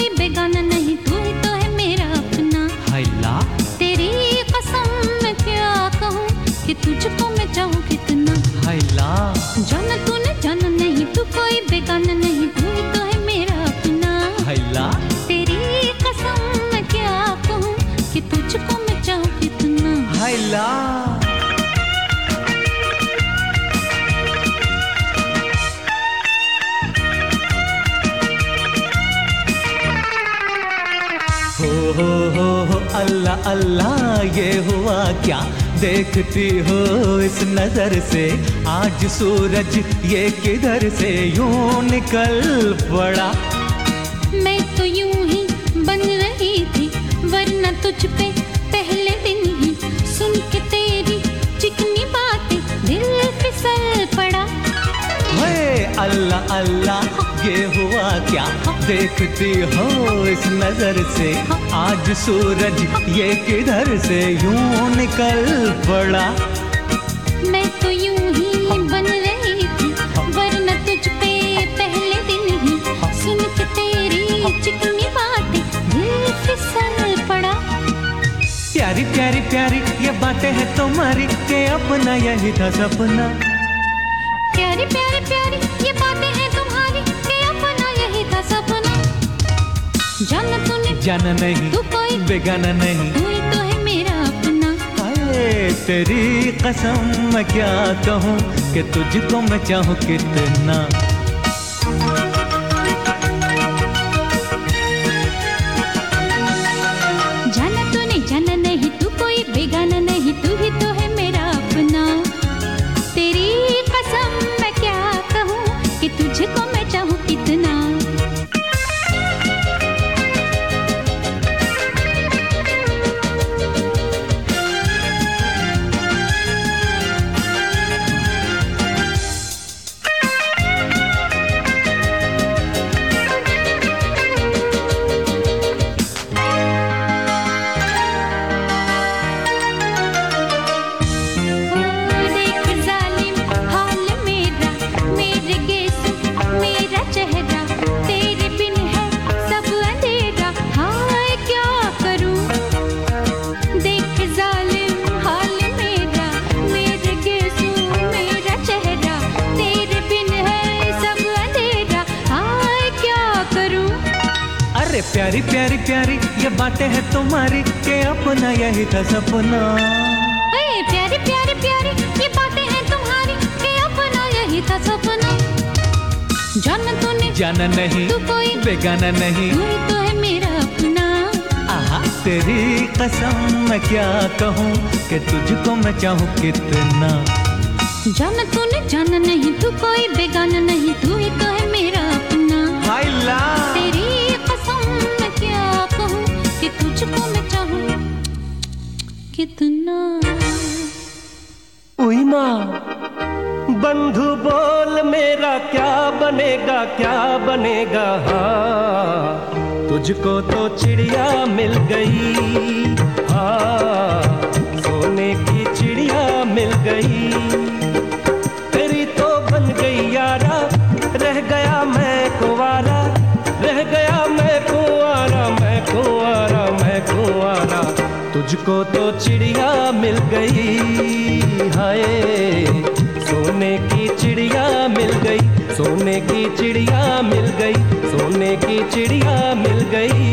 कोई बेगाना नहीं, तू ही तो है मेरा अपना। हैला तेरी कसम मैं क्या कहूँ कि तुझको मैं चाहूँ कितना। हैला जाना तूने जाना नहीं, तू कोई बेगाना नहीं, तू ही तो है मेरा अपना। हैला तेरी कसम मैं क्या कहूँ कि तुझको मैं चाहूँ कितना। हैला हो अल्लाह अल्लाह ये हुआ क्या, देखती हो इस नजर से आज सूरज ये किधर से यूं निकल पड़ा। मैं तो यूं ही बन रही थी वरना तुझ पे पहले दिन ही सुन के तेरी चिकनी बातें दिल फिसल पड़ा। अल्लाह अल्लाह ये हुआ क्या, देखती हो इस नजर से आज सूरज ये किधर से यूं निकल पड़ा। मैं तो यूं ही बन रही थी वरना तुझ पे पहले दिन ही सुन के तेरी चिकनी बातें दिल फिसल पड़ा। प्यारी प्यारी प्यारी ये बातें हैं तुम्हारी के अपना यही था सपना। प्यारी प्यारी प्यारी ये बातें हैं तुम्हारी के अपना यही था सपना। जाना तूने जाना नहीं, तू कोई बेगाना नहीं, तू ही तो है मेरा अपना। तेरी कसम मैं क्या कहूँ कि तुझको मैं चाहूँ कितना। जाना तूने जाना नहीं, तू कोई बेगाना नहीं, तू ही तो है मेरा अपना। तेरी कसम मैं क्या कहूँ कि तुझको मैं चाहूँ कितना। प्यारी प्यारी प्यारी ये बातें हैं तुम्हारी के अपना यही था सपना। प्यारी प्यारी प्यारी ये बातें हैं तुम्हारी के अपना यही था सपना। जाना तूने जाना नहीं, तू कोई बेगाना नहीं, तू ही तो है मेरा अपना। आहा तेरी कसम मैं क्या कहूँ कि तुझको मैं चाहूँ कितना। जाना तूने जाना नहीं, तू कोई बेगाना नहीं, तू ही तो है मेरा अपना। हैला तेरी कसम मैं क्या कहूँ कि तुझको मैं चाहूँ कितना। उई माँ बंधु बोल मेरा क्या बनेगा क्या बनेगा। हाँ तुझको तो चिड़िया मिल गई, हाँ सोने की चिड़िया मिल गई। तेरी तो बन गई यारा, रह गया मैं कुंवारा, रह गया मैं कुंवारा, मैं कुंवारा, मैं कुंवारा। तुझको तो चिड़िया मिल गई, हाय सोने की चिड़िया मिल गई, सोने की चिड़िया मिल गई, सोने की चिड़िया मिल गई।